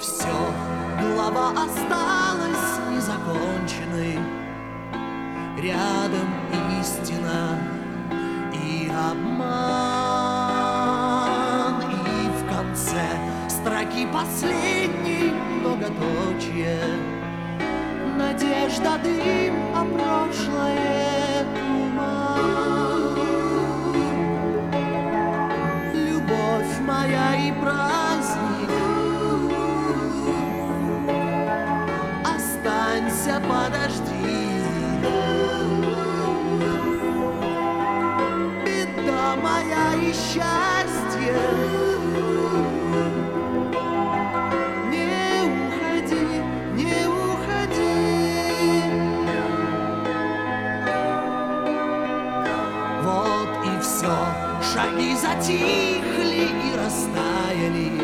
все, глава осталась незаконченной. Рядом истина и обман, и в конце строки последней многоточие. Надежда дым, а прошлое туман. Любовь моя и праздник, останься, подожди. Беда моя и счастье, не уходи, не уходи. Вот и все, шаги затихли и растаяли.